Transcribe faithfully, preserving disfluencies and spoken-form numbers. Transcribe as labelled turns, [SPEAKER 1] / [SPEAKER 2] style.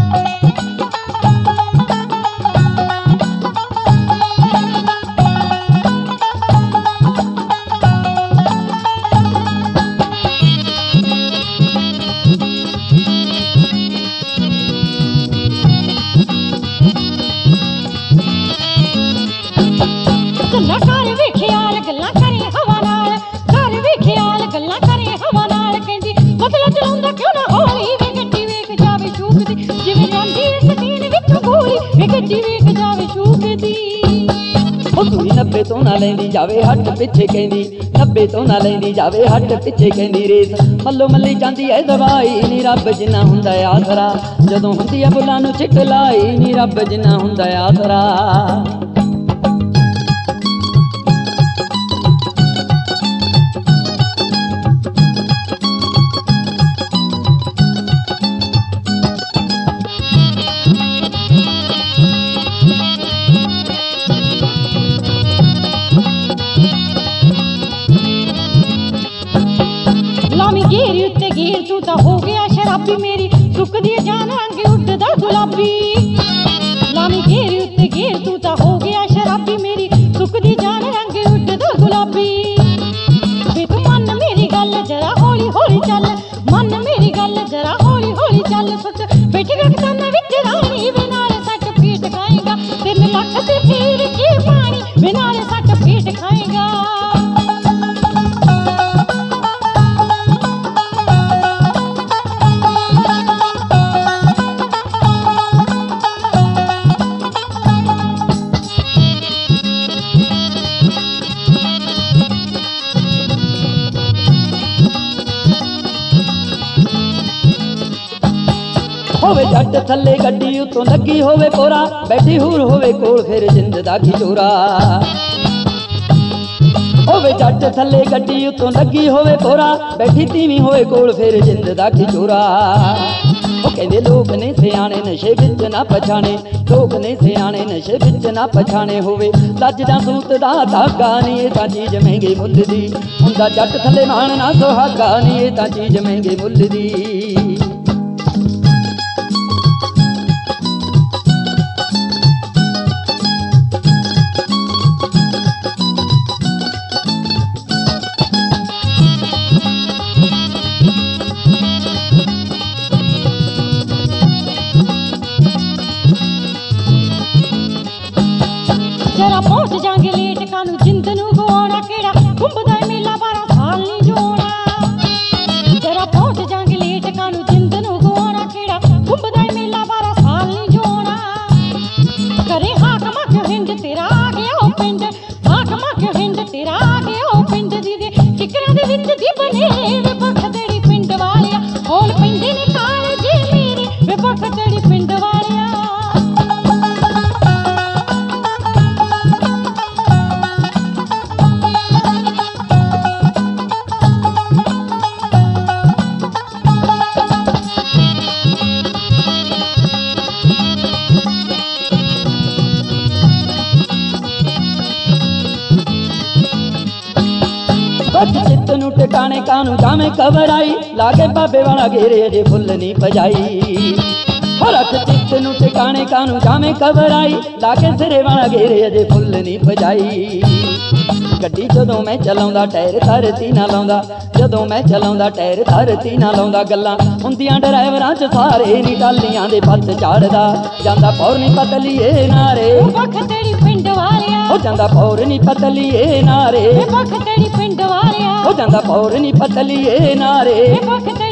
[SPEAKER 1] ਗੱਲਾਂ ਕਰ ਵੀ ਖਿਆਲ ਗੱਲਾਂ ਕਰੇ ਹਵਾ ਨਾਲ, ਕਰ ਵੀ ਖਿਆਲ ਗੱਲਾਂ ਕਰੇ ਹਵਾ ਨਾਲ। ਕਹਿੰਦੀ ਬਦਲਾ ਚਲਾਉਂਦਾ ਕਿਉਂ ਨਾ ਹੌਲੀ ਵੇ ਗੱਡੀ ਵੇਖ ਜਾਵੇ ਸ਼ੂਕਦੀ, ਜਿਵੇਂ ਜਾਂਦੀ ਸਕੀਨ ਵਿੱਚੋਂ ਗੋਲੀ ਵੇ ਗੱਡੀ ਵੇਖ ਜਾਵੇ ਸ਼ੂਕਦੀ।
[SPEAKER 2] ਉਹ ਸੂਈ ਨੱਬੇ ਤੋਂ ਨਾ ਲੈਂਦੀ ਜਾਵੇ ਹੱਟ ਪਿੱਛੇ ਕਹਿੰਦੀ, ਨੱਬੇ ਤੋਂ ਨਾ ਲੈਂਦੀ ਜਾਵੇ ਹੱਟ ਪਿੱਛੇ ਕਹਿੰਦੀ। ਰੇਸ ਮੱਲੋ ਮੱਲੀ ਜਾਂਦੀ ਐ ਦਵਾਈ ਨੀ ਰੱਬ ਜਿੰਨਾ ਹੁੰਦਾ ਆਸਰਾ, ਜਦੋਂ ਹੁੰਦੀ ਐ ਬੁੱਲਾਂ ਨੂੰ ਛਿੱਕ ਲਾਈ ਨੀ ਰੱਬ ਜਿੰਨਾ ਹੁੰਦਾ ਆਸਰਾ।
[SPEAKER 1] ਲਾਵੀਂ ਗੇਰ ਉੱਤੇ ਗੇਰ ਤੂੰ ਤਾਂ ਹੋ ਗਿਆ ਸ਼ਰਾਬੀ, ਮੇਰੀ ਸੁੱਕਦੀ ਜਾਨ ਰੰਗ ਉੱਡਦਾ ਗੁਲਾਬੀ। ਲਾਵੀਂ ਗੇਰ ਉੱਤੇ ਗੇਰ ਤੂੰ ਤਾਂ ਹੋ ਗਿਆ ਸ਼ਰਾਬੀ, ਮੇਰੀ ਸੁੱਕਦੀ ਜਾਨ ਰੰਗ ਉੱਡਦਾ ਗੁਲਾਬੀ। ਵੇ ਤੂੰ ਮੰਨ ਮੇਰੀ ਗੱਲ ਜਰਾ ਹੌਲੀ ਹੌਲੀ ਚੱਲ, ਮੰਨ ਮੇਰੀ ਗੱਲ ਜਰਾ ਹੌਲੀ ਹੌਲੀ ਚੱਲ। ਸੱਚ ਬੈਠ ਗਗਨ ਵਿੱਚ ਰਾਣੀ ਵੇ ਨਾਲ ਸੱਟ ਫੀਟ ਖਾਏਗਾ, ਤਿੰਨ ਲੱਖ ਤੇ ਫੇਰ ਕੀ ਪਾਣੀ ਵੇ ਨਾਲ ਸੱਟ ਫੀਟ ਖਾਏਗਾ।
[SPEAKER 2] ਹੋਵੇ ਜੱਟ ਥੱਲੇ ਗੱਡੀ ਉਤੋਂ ਲੱਗੀ ਹੋਵੇ ਕੋਰਾ, ਬੈਠੀ ਹੂਰ ਹੋਵੇ ਕੋਲ ਫਿਰ ਜਿੰਦ ਦਾ ਖਿਜੋਰਾ। ਹੋਵੇ ਜੱਟ ਥੱਲੇ ਗੱਡੀ ਉਤੋਂ ਲੱਗੀ ਹੋਵੇ ਕੋਰਾ, ਬੈਠੀ ਤੀਵੀਂ ਹੋਵੇ ਕੋਲ ਫਿਰ ਜਿੰਦ ਦਾ ਖਿਜੋਰਾ। ਉਹ ਕਹਿੰਦੇ ਲੋਕ ਨੇ ਸਿਆਣੇ ਨਸ਼ੇ ਵਿੱਚ ਨਾ ਪਛਾਣੇ, ਲੋਕ ਨੇ ਸਿਆਣੇ ਨਸ਼ੇ ਵਿੱਚ ਨਾ ਪਛਾਣੇ। ਹੋਵੇ ਲੱਜ ਜਾਂ ਸੂਤ ਦਾ ਧਾਗਾ ਨੀ ਇਹ ਤਾਂ ਚੀਜ਼ ਮਹਿੰਗੇ ਮੁੱਲ ਦੀ, ਹੁੰਦਾ ਜੱਟ ਥੱਲੇ ਮਾਣ ਨਾ ਸੁਹਾਗਾ ਨੀ ਇਹ ਤਾਂ ਚੀਜ਼ ਮਹਿੰਗੇ ਮੁੱਲ ਦੀ।
[SPEAKER 1] ਜਰਾ ਪਹੁੰਚ ਜਾਂਗੇ ਲੇਟ ਕਾਨੂੰ ਜਿੰਦ ਨੂੰ ਗਵਾਉਣਾ, ਕਿਹੜਾ ਘੁੰਮਦਾ ਮੇਲਾ ਬਾਰਾਂ ਸਾਲ ਨਹੀਂ ਜੋਣਾ। ਜਰਾ ਪਹੁੰਚ ਜਾਂਗੇ ਲੇਟ ਕਾਨੂੰ ਜਿੰਦ ਨੂੰ ਗਵਾਉਣਾ, ਕਿਹੜਾ ਘੁੰਮਦਾ ਮੇਲਾ ਬਾਰਾਂ ਸਾਲ ਨਹੀਂ ਜੋਣਾ। ਕਰੇ ਹਾਕਮਾਂ ਕਿਉਂ ਹਿੰਦ ਤੇਰਾ ਆ ਗਿਆ ਉਹ ਪਿੰਡ, ਹਾਕਮਾਂ ਕਿਉਂ ਹਿੰਦ ਤੇਰਾ ਆ ਗਿਆ ਉਹ ਪਿੰਡ। ਜਿਹਦੇ ਕਿਕਰਾਂ ਦੇ ਵਿੱਚ ਦੀ ਬਣੇ ਵੇ ਪੱਖ ਤੇਰੀ ਪਿੰਡ ਵਾਲਿਆ, ਹੌਲ ਪੈਂਦੇ ਨੇ ਕਾਲ ਜੀ ਮੇਰੇ ਵੇ ਪੱਖ ਤੇਰੀ ਪਿੰਡ ਵਾਲਿਆ।
[SPEAKER 2] ਚਿੱਤ ਨੂੰ ਟਿਕਾਣੇ ਕਾਨੂੰ ਜਾਵੇਂ ਘਬਰਾਈ, ਲਾਗੇ ਬਾਬੇ ਵਾਲਾ ਘੇਰੇ ਅਜੇ ਫੁੱਲ ਨਹੀਂ ਪਜਾਈ। ਹੋ ਰੱਖ ਚਿੱਤ ਨੂੰ ਟਿਕਾਣੇ ਕਾਨੂੰ ਜਾਵੇਂ ਘਬਰਾਈ, ਲਾਗੇ ਸਿਰੇ ਵਾਲਾ ਘੇਰੇ ਅਜੇ ਫੁੱਲ ਨਹੀਂ ਪਜਾਈ। ਗੱਡੀ ਜਦੋਂ ਮੈਂ ਚਲਾਉਂਦਾ ਟਾਇਰ ਧਰਤੀ ਨਾ ਲਾਉਂਦਾ, ਜਦੋਂ ਮੈਂ ਚਲਾਉਂਦਾ ਟਾਇਰ ਧਰਤੀ ਨਾ ਲਾਉਂਦਾ। ਗੱਲਾਂ ਹੁੰਦੀਆਂ ਡਰਾਈਵਰਾਂ 'ਚ ਸਾਰੇ ਨੀ ਟਾਲੀਆਂ ਦੇ ਪੱਤ ਝਾੜਦਾ, ਜਾਂਦਾ ਪੌਰ ਨੀ ਪਤਲੀਏ ਨਾਰੇ
[SPEAKER 1] ਪੱਖ ਤੇਰੀ ਪਿੰਡ ਵਾਲਿਆ।
[SPEAKER 2] ਹੋ ਜਾਂਦਾ ਪੌਰ ਨੀ ਪਤਲੀਏ ਨਾਰੇ
[SPEAKER 1] ਪੱਖ ਤੇਰੀ ਪਿੰਡ ਵਾਲਿਆ।
[SPEAKER 2] ਹੋ ਜਾਂਦਾ ਪੌਰ ਨੀ ਪਤਲੀਏ ਨਾਰੇ
[SPEAKER 1] ਪੱਖ